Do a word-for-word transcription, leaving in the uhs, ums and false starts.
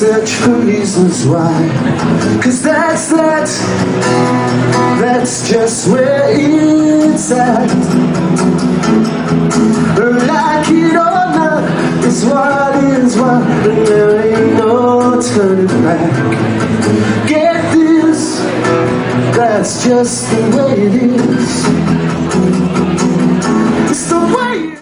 search for reasons why. Cause that's that, that's just where it's at. Like it or not, it's what is what, and there ain't no turning back. Get this, that's just the way it is.